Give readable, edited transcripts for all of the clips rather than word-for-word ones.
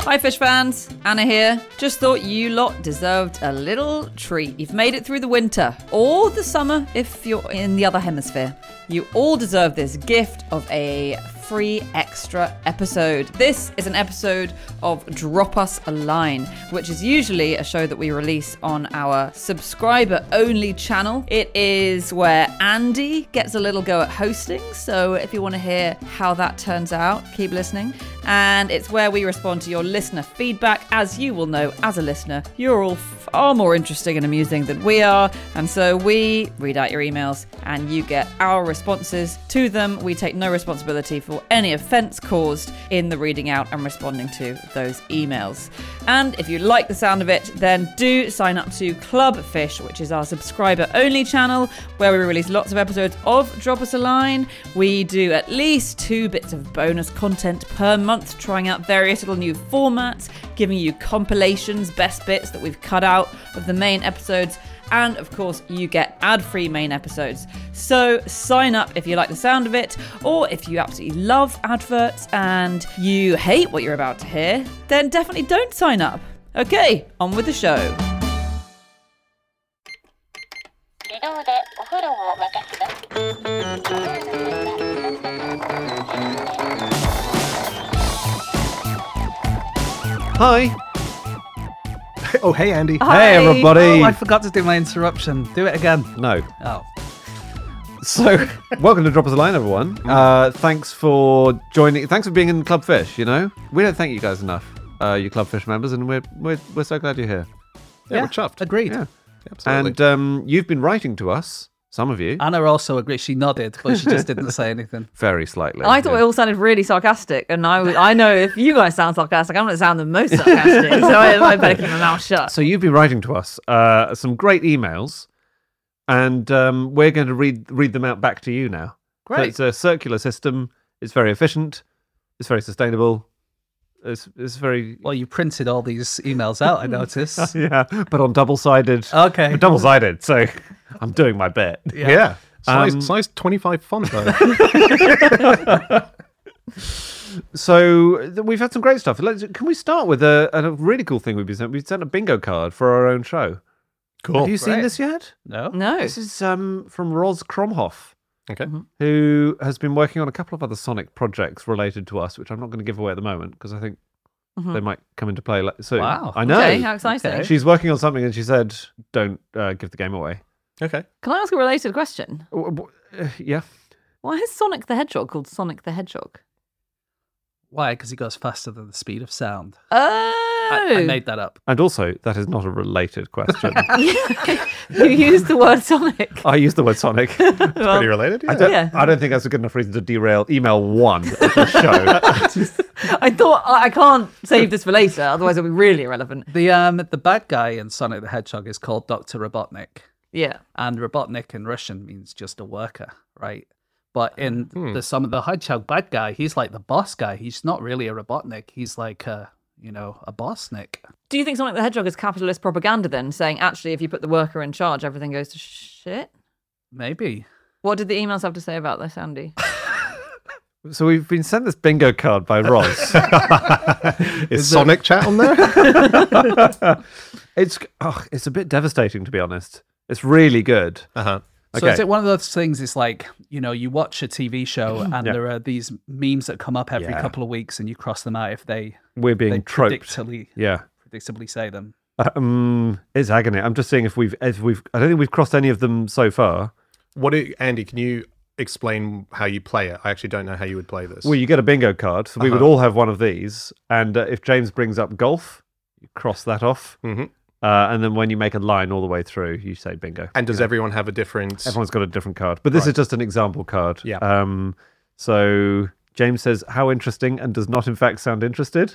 Hi fish fans, Anna here. Just thought you lot deserved a little treat. You've made it through the winter, or the summer if you're in the other hemisphere. You all deserve this gift of a free extra episode. This is an episode of Drop Us a Line, which is usually a show that we release on our subscriber-only channel. It is where Andy gets a little go at hosting, so if you want to hear how that turns out, keep listening. And it's where we respond to your listener feedback. As you will know, as a listener, you're all far more interesting and amusing than we are, and so we read out your emails and you get our responses to them. We take no responsibility for any offence caused in the reading out and responding to those emails. And if you like the sound of it, then do sign up to Clubfish, which is our subscriber-only channel, where we release lots of episodes of Drop Us a Line. We do at least 2 bits of bonus content per month, trying out various little new formats, giving you compilations, best bits that we've cut out of the main episodes, and of course you get ad-free main episodes. So sign up if you like the sound of it, or if you absolutely love adverts and you hate what you're about to hear, then definitely don't sign up. Okay, on with the show. Hi. Oh, hey, Andy. Hi. Hey, everybody. Oh, I forgot to do my interruption. Do it again. No. Oh. So, welcome to Drop Us a Line, everyone. Thanks for joining. Thanks for being in Clubfish, you know. We don't thank you guys enough, you Clubfish members, and we're so glad you're here. Yeah, we're chuffed. Agreed. Yeah. Absolutely. And you've been writing to us, some of you, Anna also agreed. She nodded, but she just didn't say anything. very slightly. I thought it all sounded really sarcastic, and I know if you guys sound sarcastic, I'm going to sound the most sarcastic, so I better keep my mouth shut. So you've been writing to us some great emails, and we're going to read them out back to you now. Great. So it's a circular system. It's very efficient. It's very sustainable. It's very Well, you printed all these emails out, I noticed. yeah, but on double-sided. Okay. Double-sided. So I'm doing my bit. Yeah. Size 25 font, though. So we've had some great stuff. Can we start with a really cool thing we've been sent? We've sent a bingo card for our own show. Cool. Have you seen Great. this yet? No. No. This is from Roz Kromhoff, Okay. who has been working on a couple of other Sonic projects related to us, which I'm not going to give away at the moment because I think they might come into play soon. Wow. I know. Okay, how exciting. Okay. She's working on something and she said, don't give the game away. Okay. Can I ask a related question? Yeah. Why is Sonic the Hedgehog called Sonic the Hedgehog? Why? Because he goes faster than the speed of sound. Oh! I made that up. And also, that is not a related question. You used the word Sonic. I used the word Sonic. Pretty related, yeah. Yeah. I don't think that's a good enough reason to derail email 1 of the show. I thought, I can't save this for later, otherwise it'll be really irrelevant. The bad guy in Sonic the Hedgehog is called Dr. Robotnik. Yeah. And Robotnik in Russian means just a worker, right? But in the Hedgehog bad guy, he's like the boss guy. He's not really a Robotnik. He's like a bossnik. Do you think Sonic the Hedgehog is capitalist propaganda then, saying actually if you put the worker in charge, everything goes to shit? Maybe. What did the emails have to say about this, Andy? So we've been sent this bingo card by Roz. Is Sonic chat on there? It's a bit devastating, to be honest. It's really good. Uh-huh. So Okay. is it one of those things? It's like, you watch a TV show and there are these memes that come up every couple of weeks, and you cross them out if they We're being troped. predictably say them. It's agony. I'm just seeing if we've. I don't think we've crossed any of them so far. Andy, can you explain how you play it? I actually don't know how you would play this. Well, you get a bingo card, so we would all have one of these, and if James brings up golf, you cross that off. Mm-hmm. And then when you make a line all the way through, you say bingo. And does everyone have a different... Everyone's got a different card. But this is just an example card. Yeah. So James says, how interesting, and does not in fact sound interested.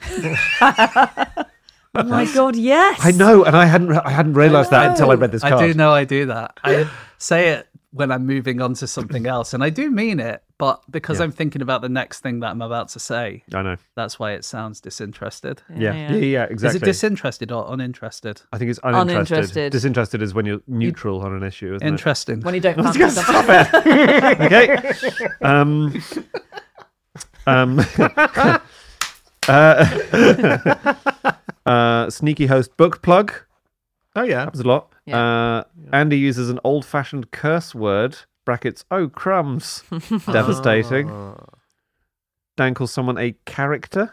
Oh my God, yes! I know, and I hadn't realised that until I read this card. I do know I do that. I say it when I'm moving on to something else, and I do mean it, but because I'm thinking about the next thing that I'm about to say, I know. that's why it sounds disinterested. Yeah, exactly. Is it disinterested or uninterested? I think it's uninterested. Uninterested. Disinterested is when you're neutral on an issue, isn't Interesting. When you don't fancy stuff. it? Okay. Sneaky host book plug. Oh yeah. Happens a lot. Yeah. Andy uses an old-fashioned curse word. Brackets. Oh crumbs. Devastating. Dan calls someone a character.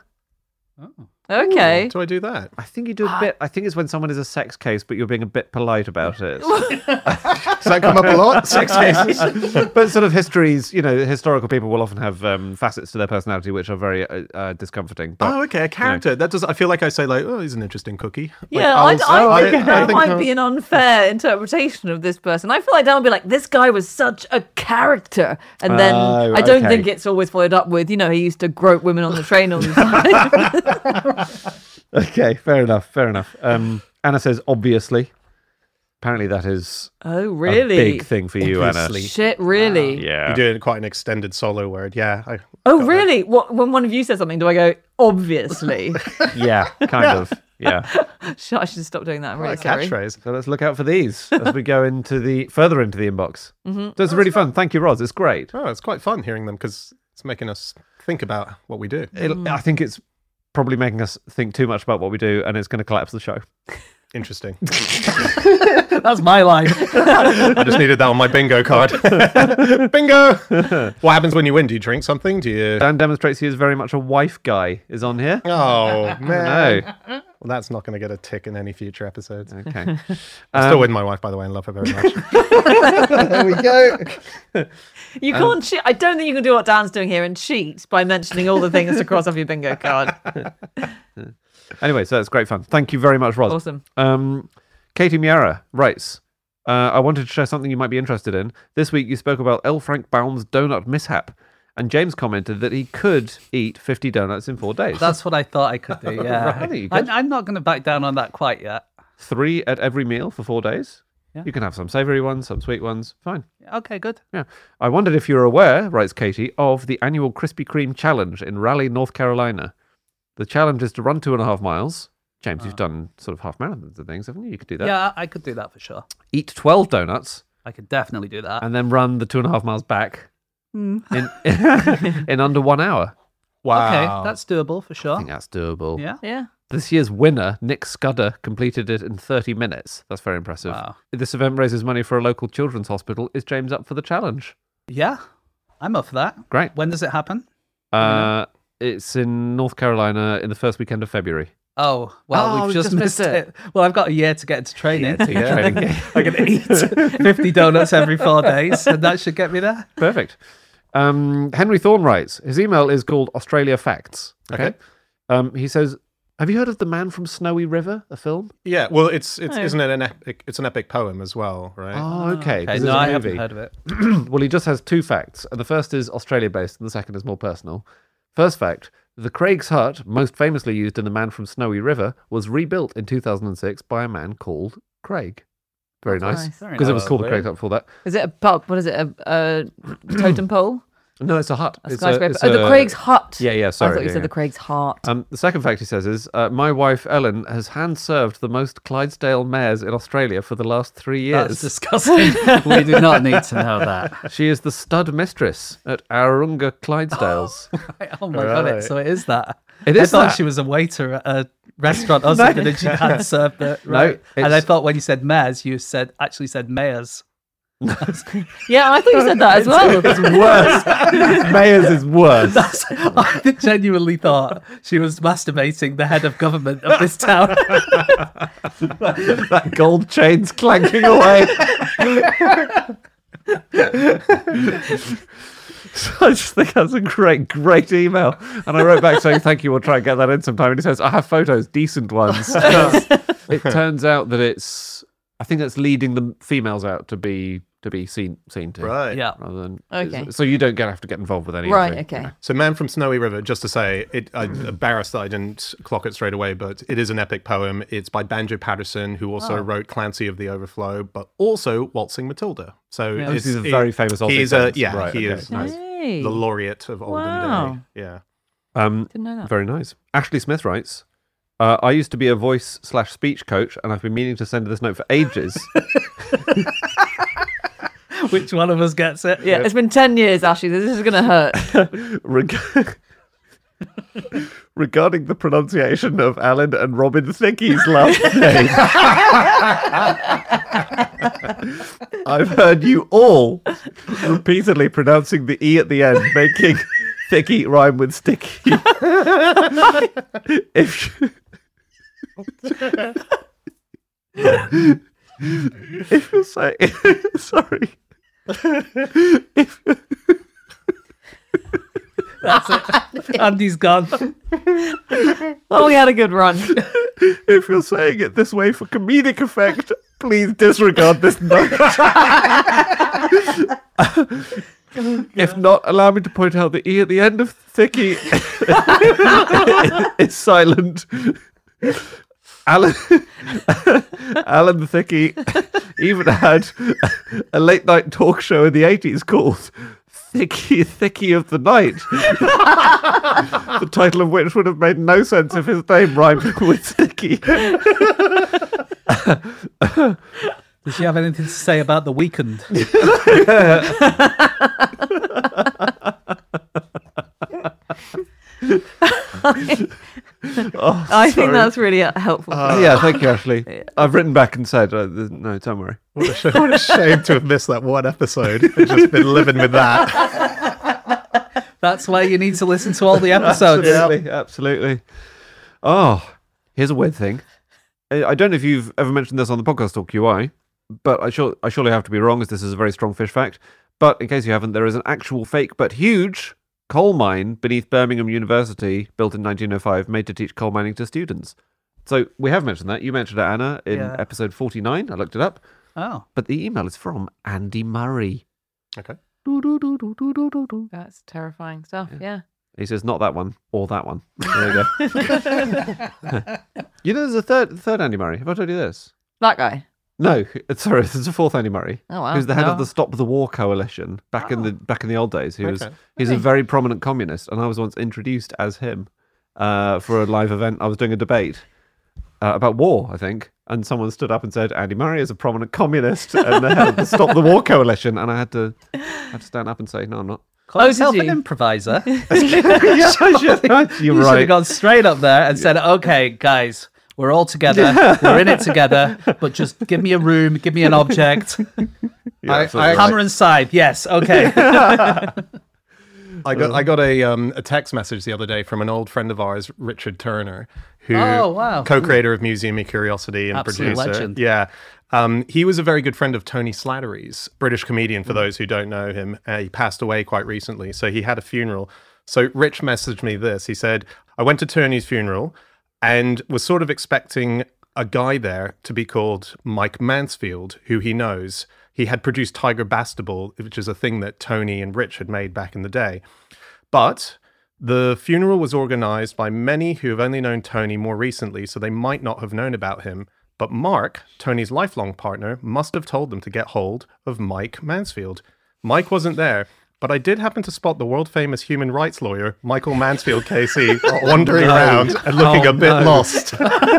Okay. Do I do that? I think you do a bit. I think it's when someone is a sex case, but you're being a bit polite about it. Does that come up a lot? Sex cases. But sort of histories, historical people will often have facets to their personality which are very discomforting. But, Oh, okay, a character. That does. I feel like I say like, oh, he's an interesting cookie. Yeah, Like, I think that think might be an unfair interpretation of this person. I feel like Dan would be like, this guy was such a character. And then Oh, I don't okay. think it's always followed up with, he used to grope women on the train all the time. Okay, fair enough. Anna says, obviously. Apparently that is Oh, a really? big thing for you, Obviously. Anna. Shit, really? Yeah. You do quite an extended solo word. Yeah. Oh, really? What? When one of you says something, do I go, obviously? Yeah, kind of. Yeah. I should stop doing that. I'm really A sorry. catchphrase. So let's look out for these as we go further into the inbox. So it's really fun. Thank you, Roz. It's great. Oh, it's quite fun hearing them because it's making us think about what we do. I think it's probably making us think too much about what we do, and it's going to collapse the show. Interesting. That's my line. I just needed that on my bingo card. Bingo! What happens when you win? Do you drink something? Do you... Dan demonstrates he is very much a wife guy. Is on here. Oh, man. No. Well, that's not going to get a tick in any future episodes. Okay. I'm still with my wife, by the way, and love her very much. There we go. You can't cheat. I don't think you can do what Dan's doing here and cheat by mentioning all the things to cross off your bingo card. Anyway, so it's great fun. Thank you very much, Roz. Awesome. Katie Miara writes, I wanted to share something you might be interested in. This week you spoke about L. Frank Baum's donut mishap, and James commented that he could eat 50 donuts in 4 days. That's what I thought I could do. Yeah, I think you could. I'm not going to back down on that quite yet. 3 at every meal for 4 days. Yeah. You can have some savoury ones, some sweet ones. Fine. Okay, good. Yeah. I wondered if you're aware, writes Katie, of the annual Krispy Kreme Challenge in Raleigh, North Carolina. The challenge is to run 2.5 miles. James, you've done sort of half marathons and things, haven't you? You could do that. Yeah, I could do that for sure. Eat 12 donuts I could definitely do that. and then run the 2.5 miles back in under 1 hour. Wow. Okay, that's doable for I sure. think that's doable. Yeah. Yeah. This year's winner, Nick Scudder, completed it in 30 minutes. That's very impressive. Wow. This event raises money for a local children's hospital. Is James up for the challenge? Yeah, I'm up for that. Great. When does it happen? It's in North Carolina in the first weekend of February. Oh, well, Oh, we've just missed it. Well, I've got a year to get into training. Training game. I can eat 50 donuts every 4 days, and that should get me there. Perfect. Henry Thorne writes, his email is called Australia Facts. Okay. He says, have you heard of The Man from Snowy River, a film? Yeah, well, isn't it an epic? It's an epic poem as well, right? Oh, okay. 'cause Okay, there's no, a I movie. haven't heard of it. Well, he just has 2 facts. And the first is Australia-based and the second is more personal. First fact, the Craig's Hut, most famously used in The Man from Snowy River, was rebuilt in 2006 by a man called Craig. Very nice. nice. Because it was called the Lovely. Craig's Hut before that. Is it a pub? What is it? A totem pole? No, it's a hut. A It's skyscraper? it's The a- Craig's Hut. Yeah, I sorry. thought you yeah, said yeah. the Craig's Heart. The second fact he says is, my wife Ellen has hand-served the most Clydesdale mares in Australia for the last 3 That's years. disgusting. We do not need to know that. She is the stud mistress at Arunga Clydesdales. Oh my god! Right. So it is that. It I is thought that. she was a waiter at a restaurant or something, and she had served it. Right. And I it's- thought when you said mares, you actually said mayors. Yeah, I thought you said that as well. It's worse. Mayors is worse. I genuinely thought she was masturbating the head of government of this town. That gold chain's clanking away. So I just think that's a great email. And I wrote back saying, thank you, we'll try and get that in sometime. And he says, I have photos, decent ones. It turns out that I think that's leading the females out to be seen to. Right. Yeah. Rather than, Okay. So you don't have to get involved with any of Right, the- okay. So, Man from Snowy River, just to say, I'm embarrassed that I didn't clock it straight away, but it is an epic poem. It's by Banjo Patterson, who also wrote Clancy of the Overflow, but also Waltzing Matilda. So Oh, he's a very famous Aussie He's poet. yeah, Right, he okay, is nice. Hey. the laureate of olden Wow. day. Yeah. Didn't know that. Very nice. Ashley Smith writes, I used to be a voice/speech coach, and I've been meaning to send this note for ages. Which one of us gets it? Yeah, it's been 10 years, Ashley. This is going to hurt. Reg- regarding the pronunciation of Alan and Robin Thicke's last name. I've heard you all repeatedly pronouncing the E at the end, making Thicky rhyme with sticky. If you're saying... Sorry. That's it. Andy's gone. Well, we had a good run. If you're saying it this way for comedic effect, please disregard this note. If not, allow me to point out the E at the end of Thicky is silent. Alan the Thicky even had a late night talk show in the 80s called Thicky of the Night. The title of which would have made no sense if his name rhymed with Sticky. Does she have anything to say about the weekend? I think that's really helpful. Yeah, thank you, Ashley. I've written back and said, no, don't worry. What a shame to have missed that one episode and just been living with that. That's why you need to listen to all the episodes. Absolutely. Oh, here's a weird thing. I don't know if you've ever mentioned this on the podcast or QI, but I surely have to be wrong, as this is a very strong fish fact. But in case you haven't, there is an actual fake but huge coal mine beneath Birmingham University, built in 1905, made to teach coal mining to students. So we have mentioned that. You mentioned it, Anna, in episode 49. I looked it up. Oh. But the email is from Andy Murray. Okay. That's terrifying stuff, yeah. He says, not that one, or that one. There you go. You know, there's a third Andy Murray. Have I told you this? That guy. No, sorry, there's a fourth Andy Murray. Oh, wow. Who's the head of the Stop the War Coalition back in the old days. He's a very prominent communist, and I was once introduced as him for a live event. I was doing a debate about war, I think, and someone stood up and said, Andy Murray is a prominent communist and the head of the Stop the War Coalition, and I had to stand up and say, no, I'm not. Call yourself did an you? improviser. You're You should right. have gone straight up there and said, okay, guys, we're all together. We're in it together. But just give me a room. Give me an object. Hammer and side. Yes. Okay. I got a text message the other day from an old friend of ours, Richard Turner, who co-creator of Museum of Curiosity and Absolute producer. legend. Yeah. He was a very good friend of Tony Slattery's, British comedian, for those who don't know him. He passed away quite recently, so he had a funeral. So Rich messaged me this. He said, I went to Tony's funeral and was sort of expecting a guy there to be called Mike Mansfield, who he knows. He had produced Tiger Bastable, which is a thing that Tony and Rich had made back in the day. But the funeral was organized by many who have only known Tony more recently, so they might not have known about him. But Mark, Tony's lifelong partner, must have told them to get hold of Mike Mansfield. Mike wasn't there, but I did happen to spot the world-famous human rights lawyer, Michael Mansfield KC, wandering around and looking a bit lost.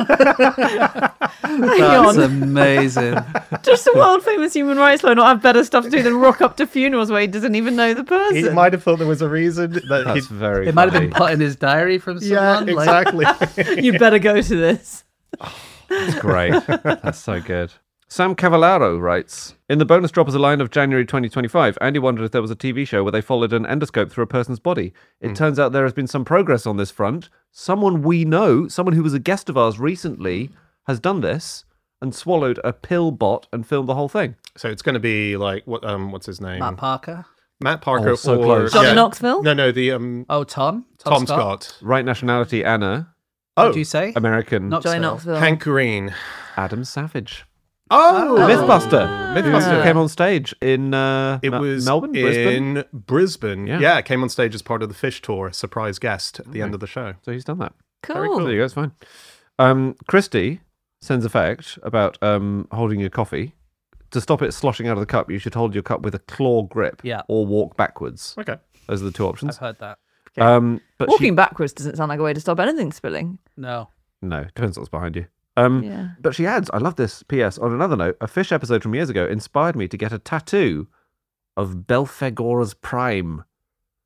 That's amazing. Just a world-famous human rights lawyer not have better stuff to do than rock up to funerals where he doesn't even know the person. He might have thought there was a reason that That's very It might have funny. been put in his diary from someone. Yeah, like- exactly. You better go to this. That's great. That's so good. Sam Cavallaro writes, in the bonus drop as a line of January 2025, Andy wondered if there was a TV show where they followed an endoscope through a person's body. It turns out there has been some progress on this front. Someone we know, someone who was a guest of ours recently, has done this and swallowed a pill bot and filmed the whole thing. So it's going to be like, what's his name? Matt Parker. Matt Parker Oh, so or... close. Johnny Knoxville? No, the Oh, Tom Scott. Right nationality, Anna. What do you say? American. Johnny Knoxville. Hank Green. Adam Savage. Oh! Mythbuster. Who came on stage in It was Melbourne? Brisbane? in Brisbane. Yeah. Yeah, it came on stage as part of the Fish Tour, surprise guest at the end of the show. So he's done that. Cool. There you go, it's fine. Christy sends a fact about holding your coffee. To stop it sloshing out of the cup, you should hold your cup with a claw grip or walk backwards. Okay. Those are the two options. I've heard that. But Walking backwards doesn't sound like a way to stop anything spilling. No. No, depends what's behind you. Yeah. But she adds, I love this PS. On another note, a Fish episode from years ago inspired me to get a tattoo of Belphagora's Prime.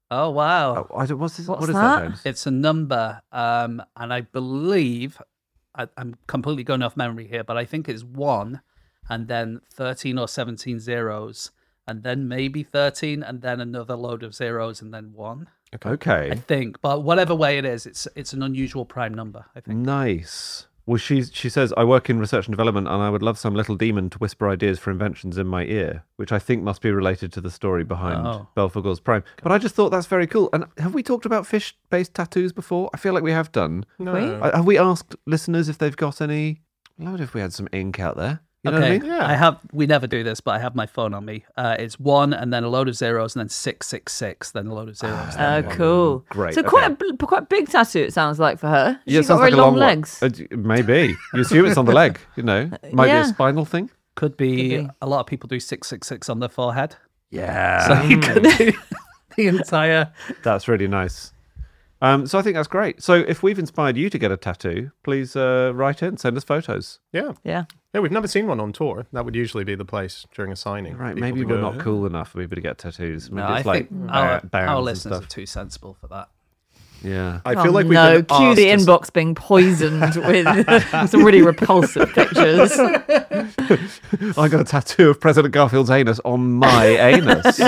Oh, wow. What's this? What's What is that? James? It's a number, and I believe I'm completely going off memory here, but I think it's 1, and then 13 or 17 zeros, and then maybe 13, and then another load of zeros, and then 1. I Okay. think, but whatever way it is, it's an unusual prime number. I think. Nice. Well, she says, I work in research and development, and I would love some little demon to whisper ideas for inventions in my ear, which I think must be related to the story behind Belphegor's Prime. But I just thought that's very cool. And have we talked about fish-based tattoos before? I feel like we have done. No. Have we asked listeners if they've got any? Lord, if we had some ink out there. You know what I mean? Yeah. We never do this, but I have my phone on me. It's 1 and then a load of zeros and then 666, then a load of zeros. Oh, cool. Great, So quite a big tattoo, it sounds like, for her. Yeah, it She's got sounds very like a long one. legs. Maybe. You assume it's on the leg, you know. Might be Yeah. a spinal thing. Could be, Could be. a lot of people do 666 on their forehead. Yeah. So you could do the entire. That's really nice. So I think that's great. So if we've inspired you to get a tattoo, please write in, send us photos. Yeah. Yeah. Yeah, we've never seen one on tour. That would usually be the place during a signing. Right, People maybe to we're go, not "Yeah." cool enough for people to get tattoos. Maybe No, it's I like think bands our and listeners stuff. are too sensible for that. Yeah. I feel like we've no, been cue the asked inbox being poisoned with some really repulsive pictures. I got a tattoo of President Garfield's anus on my anus.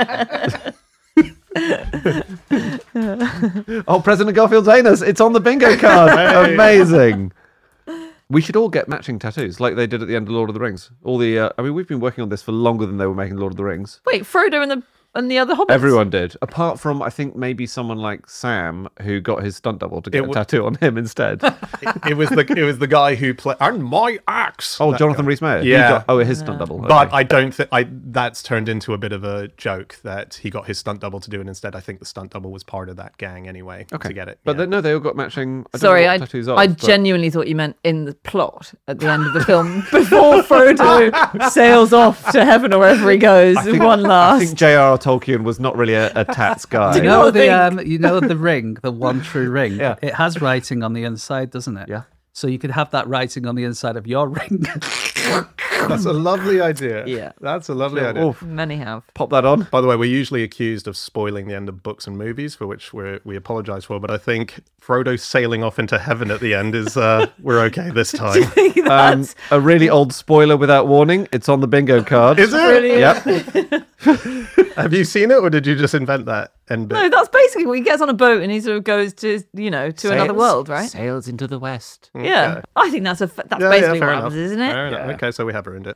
Oh, President Garfield's anus. It's on the bingo card. Amazing. We should all get matching tattoos like they did at the end of Lord of the Rings. All the, we've been working on this for longer than they were making Lord of the Rings. Wait, Frodo and the other hobbits? Everyone did, apart from I think maybe someone like Sam who got his stunt double to get a tattoo on him instead. it was the guy who played and my axe. Oh, That Jonathan guy. Rhys-Meyers. He Yeah. got, his stunt double. But Okay. I don't think that's turned into a bit of a joke that he got his stunt double to do it instead. I think the stunt double was part of that gang anyway to get it. But yeah. they all got matching. I don't Sorry, know what I tattoos are. genuinely thought you meant in the plot at the end of the film before Frodo sails off to heaven or wherever he goes with one I last. think J.R.R. Tolkien was not really a tats guy. You know know what I the ring, the one true ring. Yeah. It has writing on the inside, doesn't it? Yeah. So you could have that writing on the inside of your ring. That's a lovely idea. Yeah. That's a lovely idea. Oof. Many have. Pop that on. By the way, we're usually accused of spoiling the end of books and movies, for which we apologize for. But I think Frodo sailing off into heaven at the end is we're okay this time. That's A really old spoiler without warning. It's on the bingo card. Is it? brilliant. Yep. Have you seen it, or did you just invent that end bit? No, that's basically when he gets on a boat and he sort of goes to, to another world, right? Sails into the west. Yeah. I think that's Yeah, basically fair what enough. happens, isn't it? Fair enough. Okay, so we have ruined it.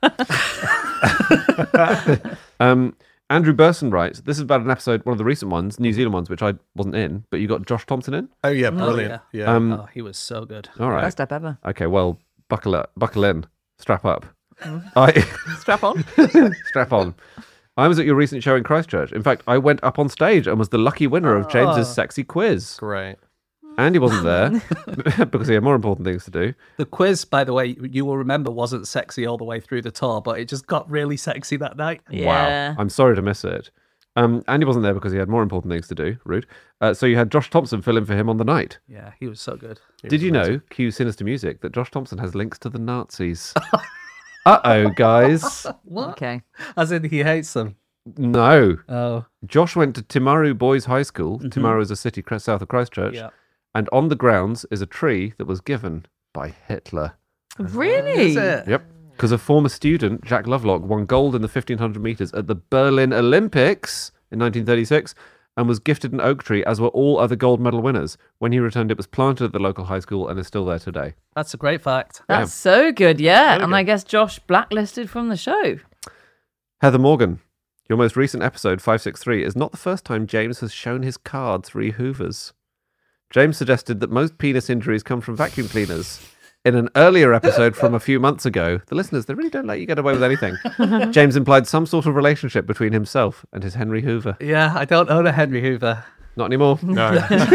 Andrew Burson writes, this is about an episode, one of the recent ones, New Zealand ones, which I wasn't in, but you got Josh Thompson in? Oh yeah, brilliant. Yeah. Oh, he was so good. All right. Best step ever. Okay, well, buckle in, strap up. Strap on. Strap on. I was at your recent show in Christchurch. In fact, I went up on stage and was the lucky winner of James's sexy quiz. Great. Andy wasn't there because he had more important things to do. The quiz, by the way, you will remember wasn't sexy all the way through the tour, but it just got really sexy that night. Yeah. Wow. I'm sorry to miss it. Andy wasn't there because he had more important things to do. Rude. So you had Josh Thompson fill in for him on the night. Yeah, he was so good. Did you know, cue sinister music, that Josh Thompson has links to the Nazis? Uh-oh, guys. What? Okay. As in, he hates them. No. Oh, Josh went to Timaru Boys High School. Timaru is a city south of Christchurch. yeah. And on the grounds is a tree that was given by Hitler. Really? Is it? Yep. Because a former student, Jack Lovelock, won gold in the 1500 metres at the Berlin Olympics in 1936 and was gifted an oak tree, as were all other gold medal winners. When he returned, it was planted at the local high school and is still there today. That's a great fact. That's so good, yeah. Really And good. I guess Josh blacklisted from the show. Heather Morgan, your most recent episode, 563, is not the first time James has shown his cards re Hoovers. James suggested that most penis injuries come from vacuum cleaners. In an earlier episode from a few months ago, the listeners, they really don't let you get away with anything. James implied some sort of relationship between himself and his Henry Hoover. Yeah, I don't own a Henry Hoover. Not anymore. No.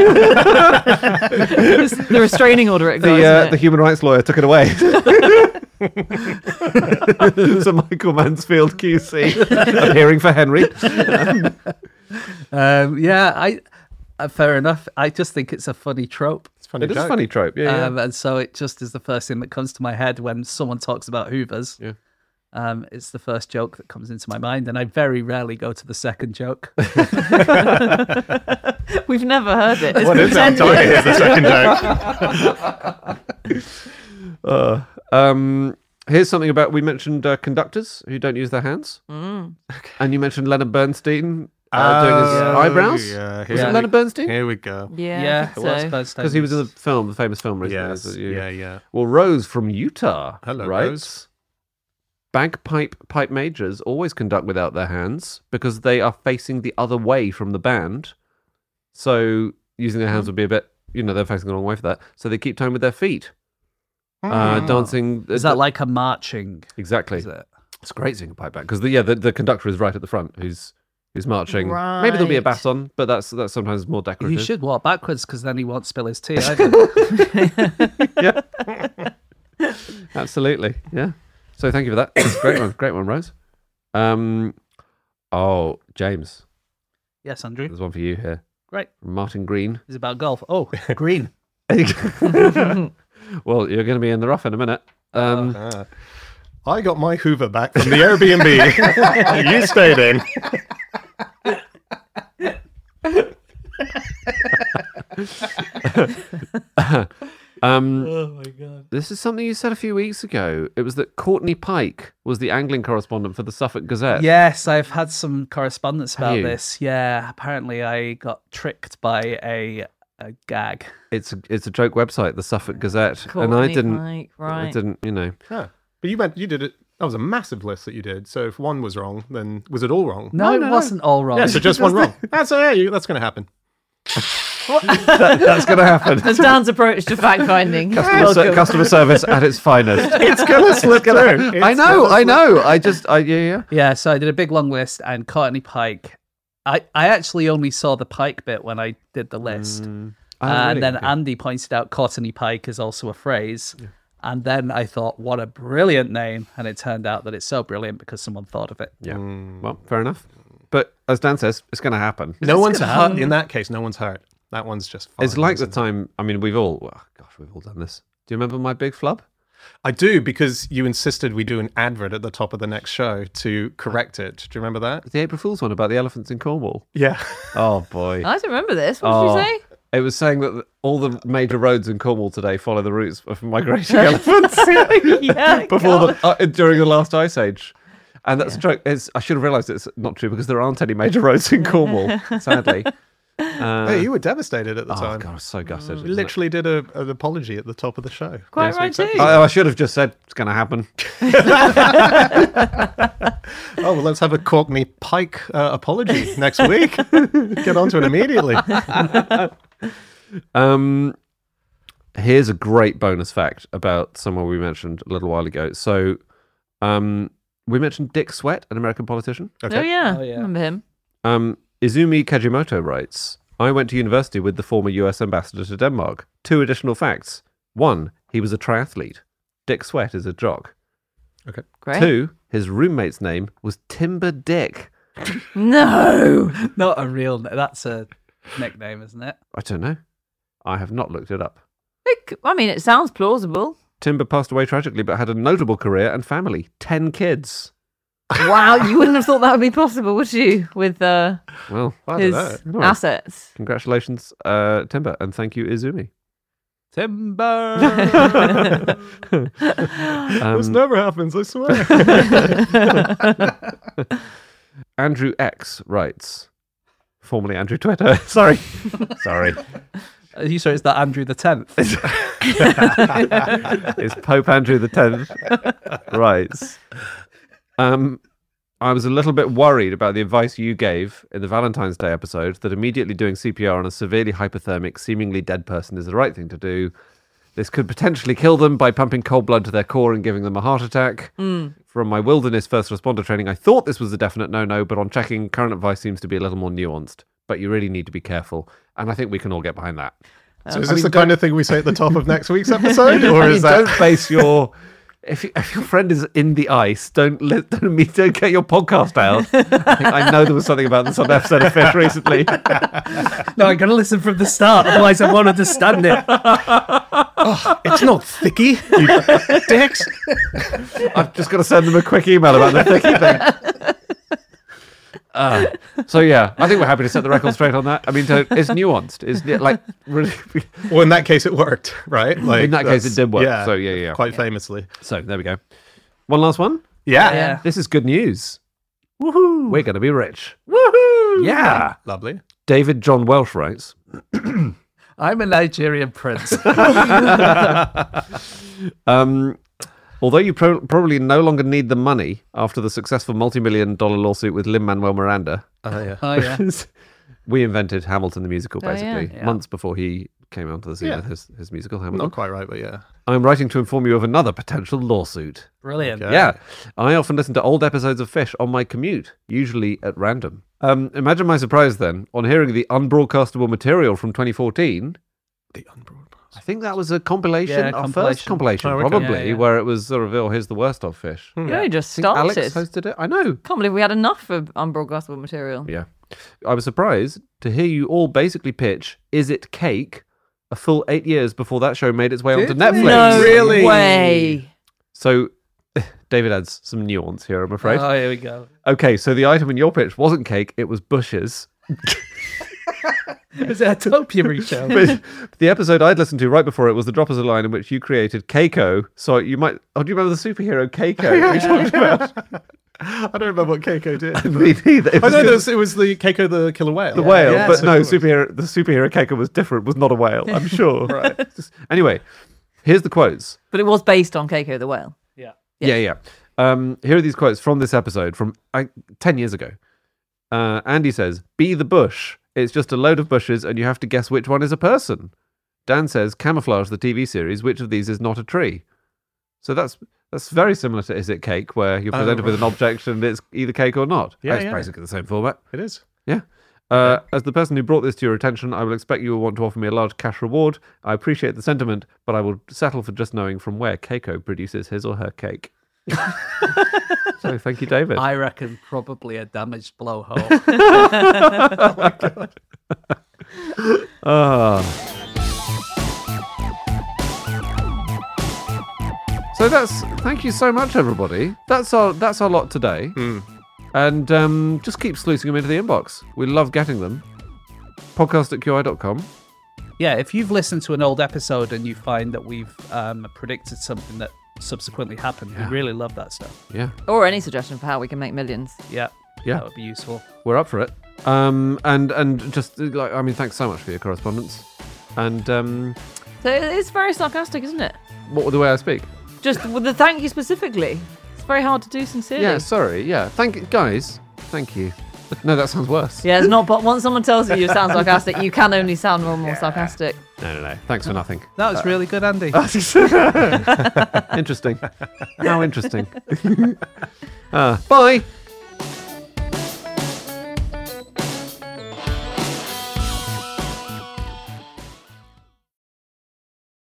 The restraining order it got, The human rights lawyer took it away. So Michael Mansfield QC appearing for Henry. Fair enough. I just think it's a funny trope. It's a funny It is a joke. funny trope. Yeah, yeah. And so it just is the first thing that comes to my head when someone talks about Hoovers. Yeah. It's the first joke that comes into my mind, and I very rarely go to the second joke. We've never heard it. It's What is that? pretended. Tony is the second joke. Here's something about, we mentioned conductors who don't use their hands. And you mentioned Leonard Bernstein doing his eyebrows. Yeah, Was it Leonard Bernstein? Here we go. Yeah, It was Because he was in the film, the famous film recently. Yes. that you- Yeah. Well, Rose from Utah Hello, writes, Rose. bagpipe pipe majors always conduct without their hands because they are facing the other way from the band. So using their hands would be a bit, they're facing the wrong way for that. So they keep time with their feet. Dancing. Is that like a marching? Exactly. Is it? It's great seeing a pipe band because the conductor is right at the front who's marching. Maybe there'll be a Right. baton, but that's sometimes more decorative. He should walk backwards because then he won't spill his tea either. Yeah. Absolutely. Yeah. So thank you for that. That's a great one, Rose. James, Yes, Andrew. there's one for you here. Great. From Martin Green. It's about golf. Oh, green. Well, you're going to be in the rough in a minute. I got my Hoover back from the Airbnb you stayed in. Oh my god. This is something you said a few weeks ago. It was that Courtney Pike was the angling correspondent for the Suffolk Gazette. Yes, I've had some correspondence about you? this. Yeah, apparently I got tricked by a gag. It's a joke website, the Suffolk Gazette, and I Courtney didn't. Pike, I right. didn't. Huh. But you did it. That was a massive list that you did. So if one was wrong, then was it all wrong? No, it wasn't all wrong. Yeah, so just one wrong. That's going to happen. That's going to happen. That's Dan's approach to fact finding. Customer service at its finest. It's going to slip through. I know. Yeah. Yeah, so I did a big long list, and Courtney Pike. I actually only saw the Pike bit when I did the list. Really? And then Okay. Andy pointed out Courtney Pike is also a phrase. And then I thought, what a brilliant name. And it turned out that it's so brilliant because someone thought of it. Yeah. Well, fair enough. But as Dan says, it's going to happen. No one's gonna hurt. happen. In that case, no one's hurt. That one's just fine. It's like the isn't it? time. I mean, we've all done this. Do you remember my big flub? I do, because you insisted we do an advert at the top of the next show to correct it. Do you remember that? The April Fool's one about the elephants in Cornwall. Yeah. Oh boy. I don't remember this. What did you say? It was saying that all the major roads in Cornwall today follow the routes of migrating elephants Yeah, before God. during the last ice age. And that's a joke. I should have realised it's not true because there aren't any major roads in Cornwall, sadly. Hey, you were devastated at the Oh time. god, I was so gutted. We literally did an apology at the top of the show. Quite Yes, right we accept too. it. I should have just said it's going to happen. Oh, well, let's have a Courtney Pike apology next week. Get onto it immediately. Here's a great bonus fact about someone we mentioned a little while ago. So, we mentioned Dick Sweat, an American politician. Okay. Oh yeah, Oh, yeah. remember him. Izumi Kajimoto writes, I went to university with the former US ambassador to Denmark. 2 additional facts. 1, he was a triathlete. Dick Sweat is a jock. Great. 2, his roommate's name was Timber Dick. No. Not a real. That's a nickname, isn't it? I don't know. I have not looked it up. I mean, it sounds plausible. Timber passed away tragically, but had a notable career and family. 10 kids. Wow, you wouldn't have thought that would be possible, would you? With Well, his Anyway. assets. congratulations, Timber, and thank you, Izumi. Timber. This never happens, I swear. Andrew X writes, formerly Andrew Twitter. Sorry. Are you sure it's that Andrew the 10th? It's Pope Andrew X writes, I was a little bit worried about the advice you gave in the Valentine's Day episode that immediately doing CPR on a severely hypothermic, seemingly dead person is the right thing to do. This could potentially kill them by pumping cold blood to their core and giving them a heart attack. From my wilderness first responder training, I thought this was a definite no-no, but on checking, current advice seems to be a little more nuanced. But you really need to be careful. And I think we can all get behind that. So is this the kind of thing we say at the top of next week's episode? Or is that... Don't base your... If your friend is in the ice, don't get your podcast out. I know there was something about this on an episode of Fish recently. No, I got to listen from the start, otherwise I won't understand it. It's not thicky, you dicks. I've just got to send them a quick email about the thicky thing. So yeah, I think we're happy to set the record straight on that. I mean, it's nuanced. It's like really. Well, in that case, it worked, right? Like In that case, it did work. Yeah, So, yeah. quite famously. So there we go. One last one. Yeah. Yeah. This is good news. Woohoo! We're going to be rich. Woohoo! Yeah. Lovely. David John Welsh writes. I'm a Nigerian prince. Although you probably no longer need the money after the successful multi-million-dollar lawsuit with Lin-Manuel Miranda, Yeah. Oh, yeah. we invented Hamilton the musical, Oh, yeah. basically, Yeah. months before he came onto the scene Yeah. with his musical Hamilton. Not quite right, but yeah. I'm writing to inform you of another potential lawsuit. Brilliant. Okay. Yeah. I often listen to old episodes of Fish on my commute, usually at random. Imagine my surprise then on hearing the unbroadcastable material from 2014. The unbroadcast. I think that was a compilation, Yeah, our first compilation, Oh, okay. probably, Yeah, yeah. where it was sort of, oh, here's the worst of Fish. You only just I think Alex started. hosted it. I know. Can't believe we had enough of unbroadcastable material. Yeah. I was surprised to hear you all basically pitch Is It Cake a full 8 years before that show made its way onto Did Netflix. we? No Really? way. So David adds some nuance here, I'm afraid. Oh, here we go. Okay, so the item in your pitch wasn't cake, it was bushes. Is that a topiary show? But the episode I'd listened to right before it was the Drop Us a Line in which you created Keiko. So you might... Oh, do you remember the superhero Keiko we talked about? I don't remember what Keiko did. Me neither. It I was know good. it was the Keiko the killer whale. The whale, Yes, but of no, course. the superhero Keiko was different, was not a whale, I'm sure. Right. Anyway, here's the quotes. But it was based on Keiko the whale. Yeah. Yeah. Here are these quotes from this episode from 10 years ago. Andy says, "Be the bush. It's just a load of bushes and you have to guess which one is a person." Dan says, "Camouflage the TV series. Which of these is not a tree?" So that's very similar to Is It Cake, where you're presented with an object and it's either cake or not. Yeah, It's yeah. basically the same format. It is. Yeah. As the person who brought this to your attention, I will expect you will want to offer me a large cash reward. I appreciate the sentiment, but I will settle for just knowing from where Keiko produces his or her cake. So thank you, David. I reckon probably a damaged blowhole. So thank you so much, everybody. That's our lot today. And just keep sluicing them into the inbox. We love getting them. podcast@qi.com. Yeah, if you've listened to an old episode and you find that we've predicted something that subsequently happened, we really love that stuff. Yeah, Or any suggestion for how we can make millions. Yeah, Yeah. that would be useful. we're up for it. And just like, I mean, thanks so much for your correspondence. And So it's very sarcastic, isn't it? what the way I speak. Just with the thank you specifically. It's very hard to do sincerely. Yeah, sorry. Yeah, thank you, guys. Thank you. No, that sounds worse. Yeah, it's not. But once someone tells you sound sarcastic, you can only sound more sarcastic. No. Thanks for nothing. That was really good, Andy. Interesting. How interesting. Bye.